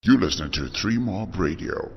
You listen to 3 Mob Radio.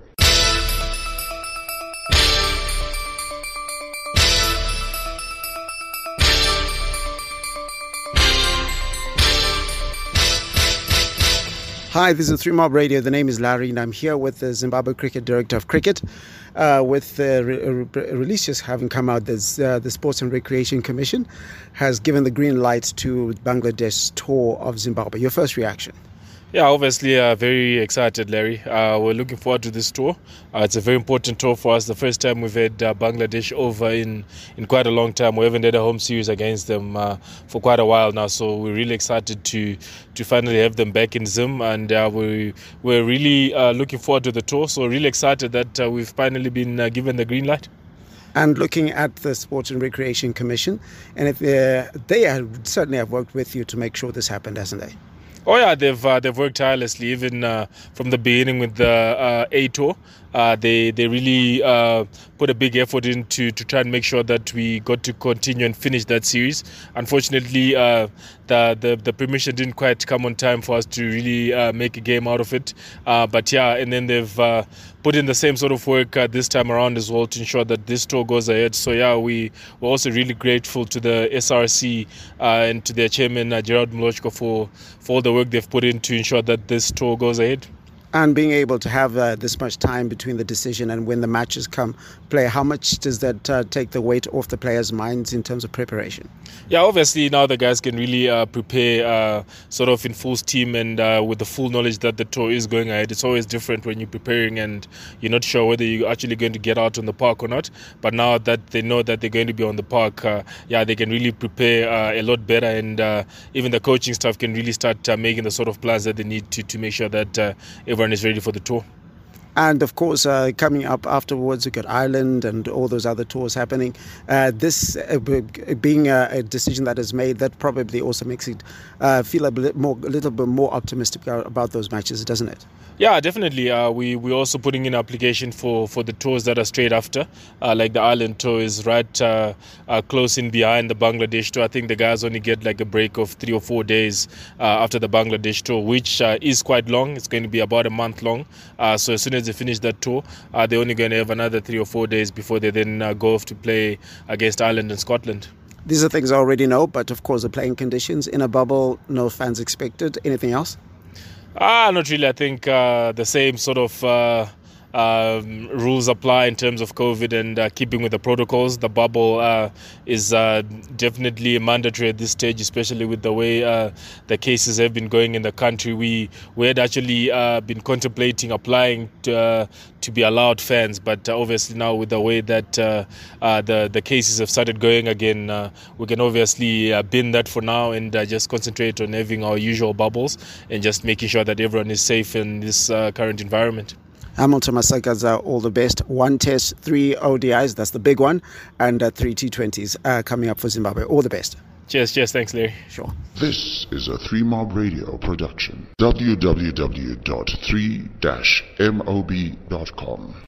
Hi, this is 3 Mob Radio. The name is Larry, and I'm here with the Zimbabwe Cricket Director of Cricket. With the release just having come out, the Sports and Recreation Commission has given the green light to Bangladesh tour of Zimbabwe. Your first reaction? Yeah, obviously very excited, Larry. We're looking forward to this tour. It's a very important tour for us. The first time we've had Bangladesh over in quite a long time. We haven't had a home series against them for quite a while now. So we're really excited to finally have them back in Zim. And we're really looking forward to the tour. So really excited that we've finally been given the green light. And looking at the Sports and Recreation Commission, and if they certainly have worked with you to make sure this happened, hasn't they? Oh yeah, they've worked tirelessly even from the beginning with the A tour. They really put a big effort into to try and make sure that we got to continue and finish that series. Unfortunately, the permission didn't quite come on time for us to really make a game out of it. But yeah, and then they've put in the same sort of work this time around as well to ensure that this tour goes ahead. So yeah, we're also really grateful to the SRC and to their chairman Gerard Mlochko for all the work they've put in to ensure that this tour goes ahead. And being able to have this much time between the decision and when the matches play, how much does that take the weight off the players' minds in terms of preparation? Yeah, obviously now the guys can really prepare sort of in full steam and with the full knowledge that the tour is going ahead. It's always different when you're preparing and you're not sure whether you're actually going to get out on the park or not. But now that they know that they're going to be on the park, they can really prepare a lot better, and even the coaching staff can really start making the sort of plans that they need to make sure that everyone is ready for the tour. And of course, coming up afterwards, we've got Ireland and all those other tours happening. This being a decision that is made, that probably also makes it feel a little bit more optimistic about those matches, doesn't it? Yeah, definitely. We're also putting in an application for the tours that are straight after. Like the Ireland tour is right close in behind the Bangladesh tour. I think the guys only get like a break of 3 or 4 days after the Bangladesh tour, which is quite long. It's going to be about a month long. So as soon as they finish that tour, they're only going to have another 3 or 4 days before they then go off to play against Ireland and Scotland. These are things I already know, but of course the playing conditions in a bubble, no fans expected. Anything else? Not really. I think the same sort of rules apply in terms of COVID and keeping with the protocols. The bubble is definitely mandatory at this stage, especially with the way the cases have been going in the country. We had actually been contemplating applying to be allowed fans, but obviously now with the way that the cases have started going again, we can obviously bin that for now and just concentrate on having our usual bubbles and just making sure that everyone is safe in this current environment. Hamilton Masakaza, all the best. 1 test, 3 ODIs, that's the big one, and 3 T20s coming up for Zimbabwe. All the best. Cheers. Thanks, Larry. Sure. This is a 3 Mob Radio production. www.3-mob.com